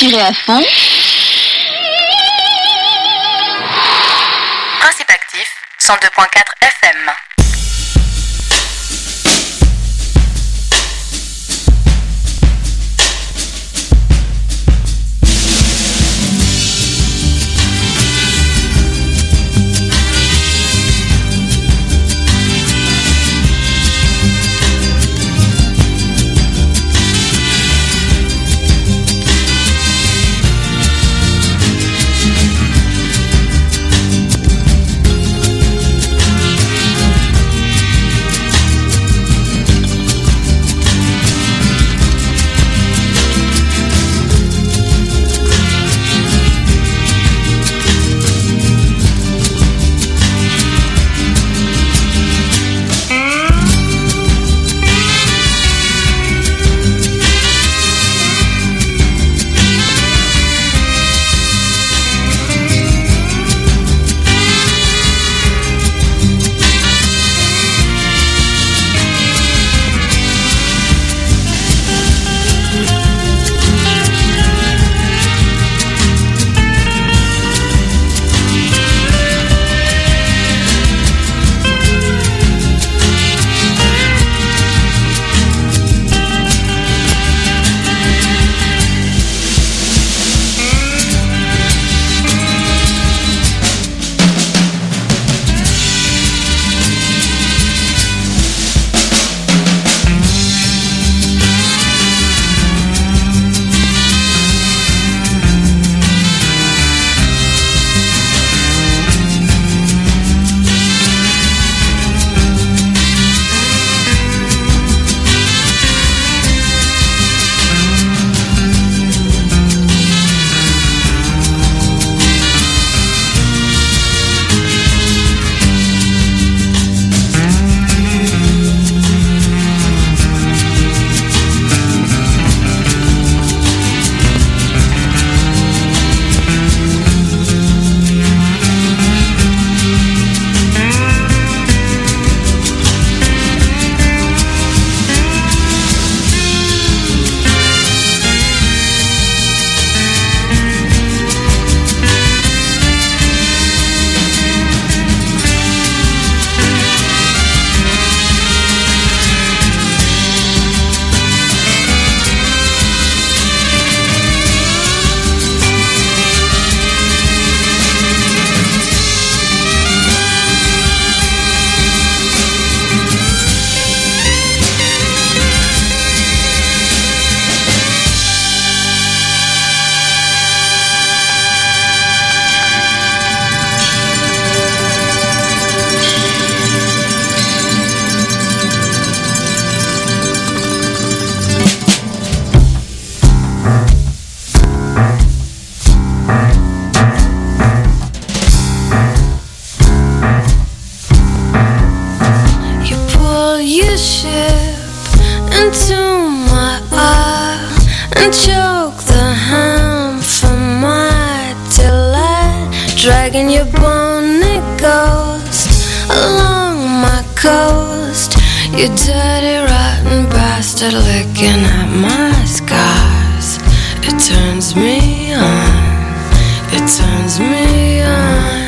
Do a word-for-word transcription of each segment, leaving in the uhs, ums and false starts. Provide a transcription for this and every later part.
Respirez à fond. Principe actif, cent deux virgule quatre F M. Dragging your bony ghost along my coast. You dirty rotten bastard licking at my scars. It turns me on, it turns me on.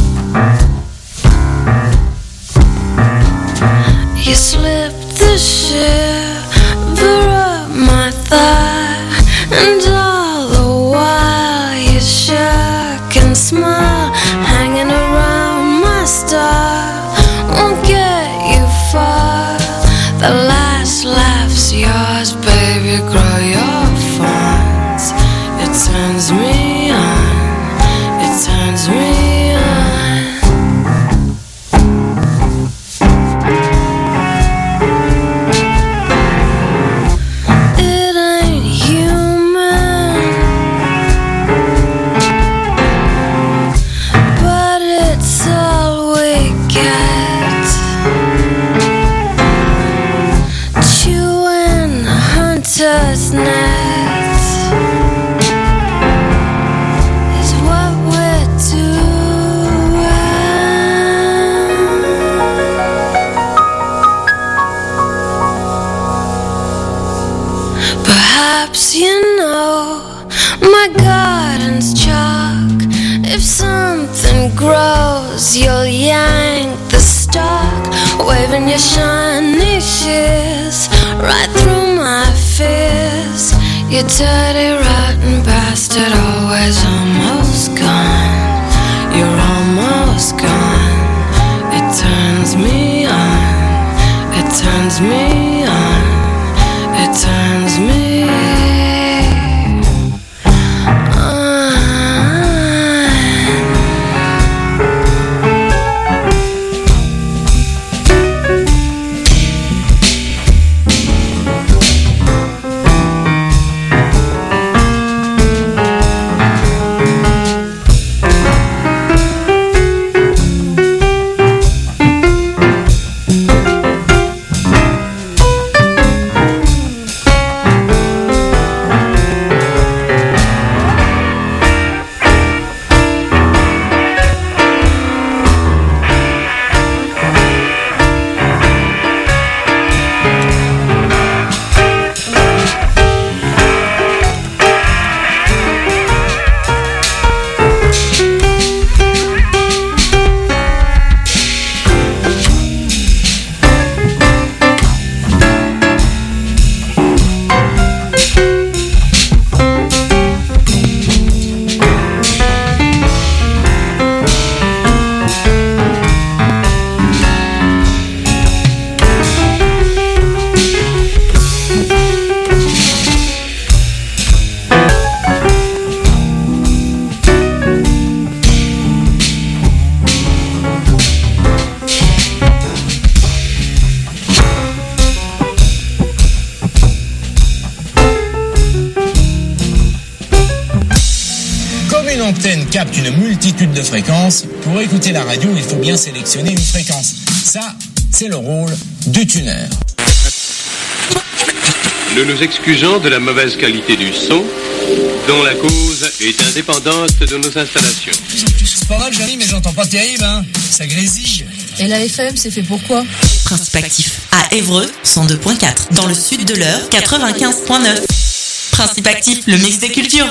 You slipped the shiver up my thigh, and all the while you shook and smiled, hanging around my star. Won't get you far. The last laugh's yours, baby. Grow your fawns. It turns me on. It turns me on. It ain't human, but it's all we get. Chewing hunter's nets is what we're doing. Perhaps you know My garden's chalk. If something grows, you'll yank the stalk, waving your shiny shears right through my fears. You dirty, rotten bastard, always almost gone. You're almost gone. It turns me on. It turns me on. It turns me on. Capte une multitude de fréquences. Pour écouter la radio, il faut bien sélectionner une fréquence. Ça, c'est le rôle du tuner. Nous nous excusons de la mauvaise qualité du son, dont la cause est indépendante de nos installations. C'est pas mal, Johnny, mais j'entends pas terrible, hein. Ça grésille. Et la F M, c'est fait pour quoi? Principe actif à Évreux, cent deux point quatre. Dans le sud de l'Eure, quatre-vingt-quinze point neuf. Principe actif, le mix des cultures.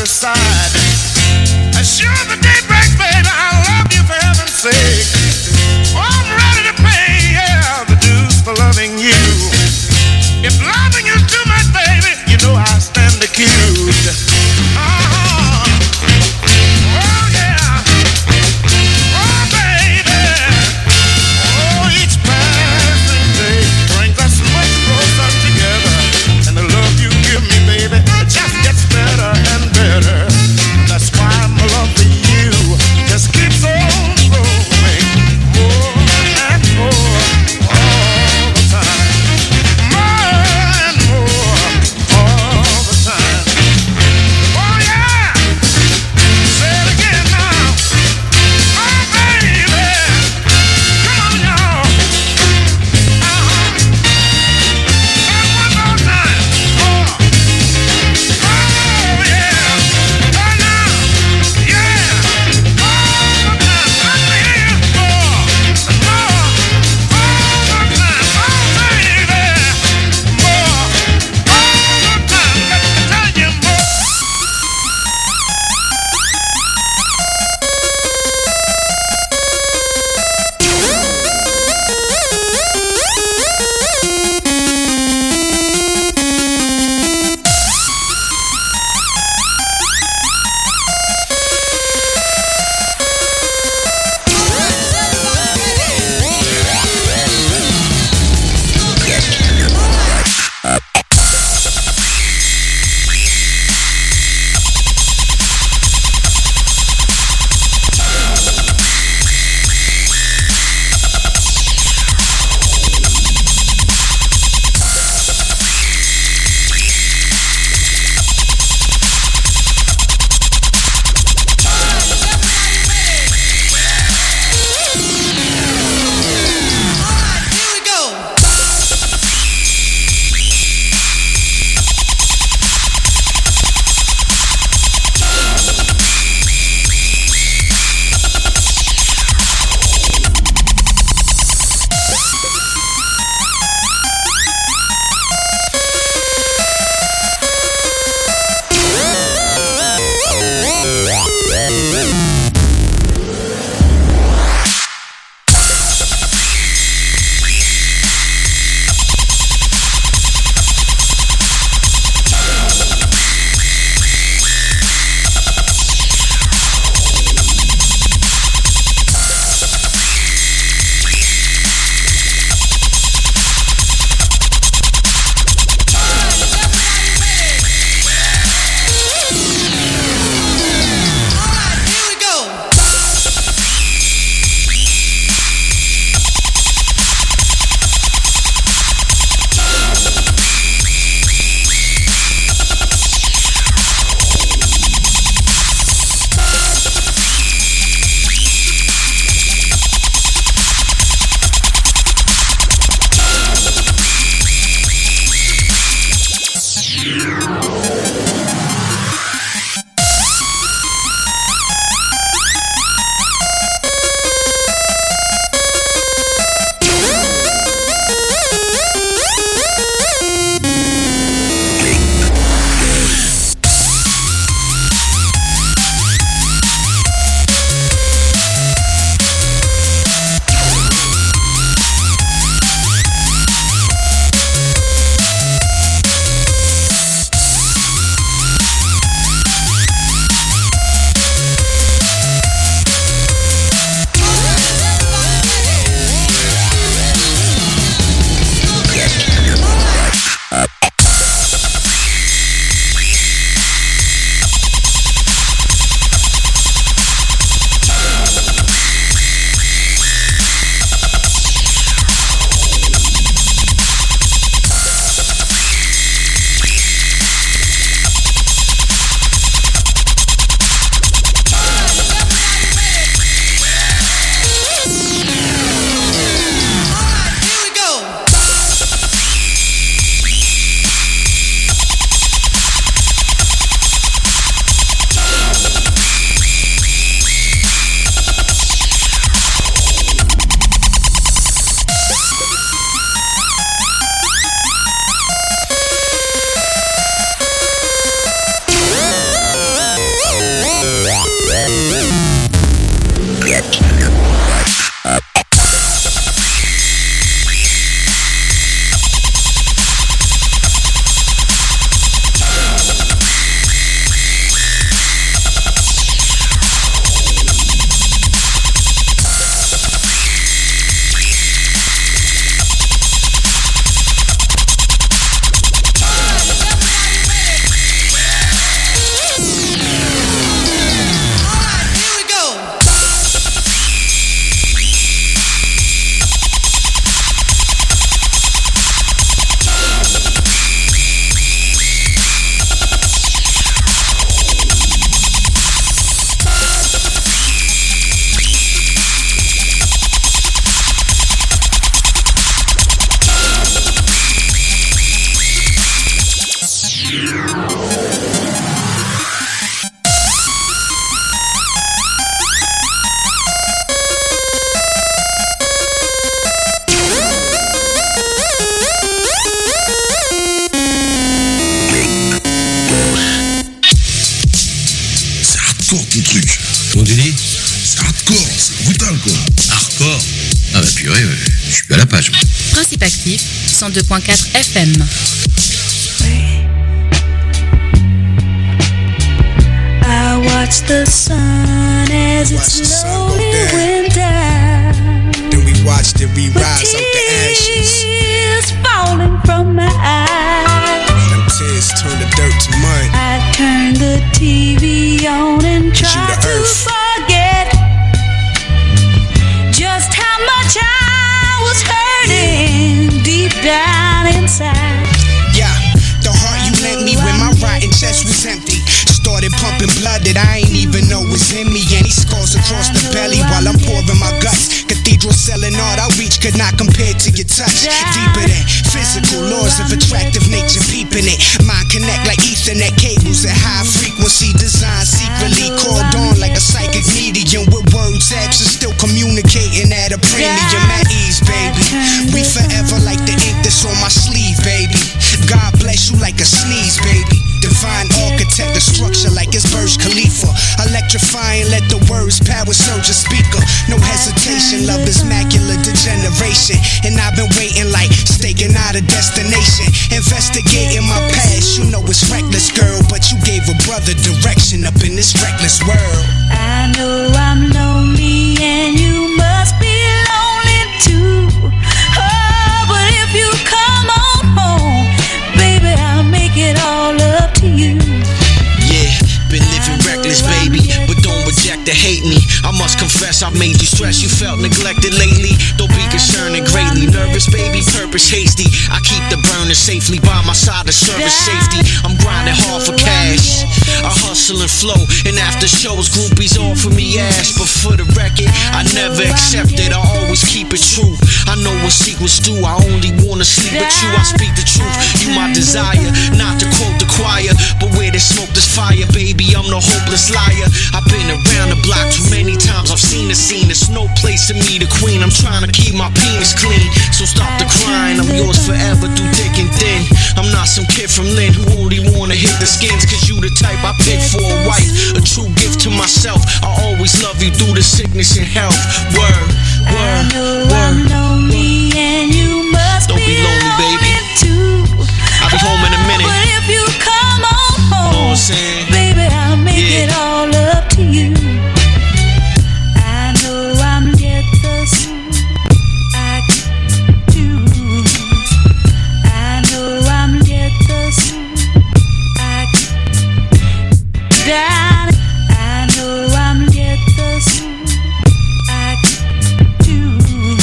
side. As sure the day breaks, baby, I love you for heaven's sake. Oh, I'm ready to pay, yeah, the dues for loving you. If loving you's too much, baby, you know I stand accused. Uh-huh. Oh, yeah. Oh, baby. Oh, each passing day brings us much closer together. And the love you give me, baby, it just gets better and better. That's why my love for you just keeps on growing. hardcore ton truc. Comment tu dis? C'est hardcore, c'est brutal quoi. Hardcore? Ah bah purée, ouais, je suis plus à la page. Principe actif, cent deux point quatre F M. I watch the sun as it slowly went down. Then we watched it re-rise out the ashes. Tears falling from my eyes. Them tears turn the dirt to mud. I turned the T V on and tried to forget just how much I was hurting deep down inside. Yeah, the heart you lent me when my rotten chest was empty. Started pumping blood that I ain't even know was in me. And these scars across the belly while I'm pouring my guts. Cathedral selling art I reach could not compare to your touch. Deeper than physical laws of attractive nature peeping it. Mind connect like ethernet cables at high frequency. Design secretly called on like a psychic medium. With words absent still communicating at a premium. At ease baby. We forever like the ink that's on my sleeve baby. God bless you like a sneeze baby. Divine architect, the structure like it's Burj Khalifa. Electrifying, let the words power surge a speaker. No hesitation, love is macular degeneration. And I've been waiting like staking out a destination. Investigating my past, you know it's reckless, girl. But you gave a brother direction up in this reckless world. I know I'm lonely and you must be lonely too. Oh, but if you come on home, baby, I'll make it all up to you. Yeah, been living reckless, baby, but don't reject or hate me. I must confess I've made you stress. You felt neglected lately. Don't be concerned and greatly nervous, baby. Purpose hasty. I keep the burner safely by my side to service safety. I'm grinding hard for cash. I hustle and flow, and after shows, groupies offer me ass. But for the record, I never accept it. I always keep it true. I know what secrets do. I only wanna sleep with you. I speak the truth. You my desire, not to quote the choir, but where there's smoke, there's fire, baby. I'm no hopeless liar. I've been around the block too many times. I've seen the scene. There's no place to meet a queen. I'm trying to keep my penis clean, so stop the crying. I'm yours forever through thick and thin. I'm not some kid from Lynn who only wanna hit the skins. Cause you the type I pick for a wife, a true gift to myself. I always love you through the sickness and health. Word, word, I know word. I'm lonely and you must Don't be lonely, baby. Too. I'll be home in a minute. But if you come on home, know what I'm saying? baby, I'll make Yeah. it all up to you. I know I'm yet the soon I do. I know I'm yet the soon I down. I know I'm yet the soon I do.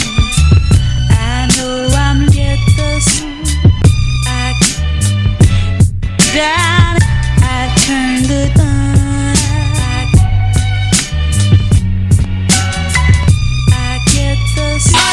I know I'm yet the soon I down. I turn the sun. I get the sun.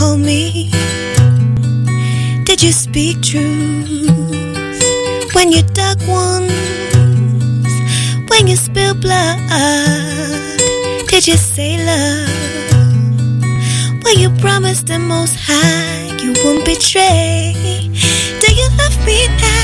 call me? Did you speak truth when you dug wounds, when you spilled blood? Did you say love when you promised the Most High you won't betray? Do you love me now?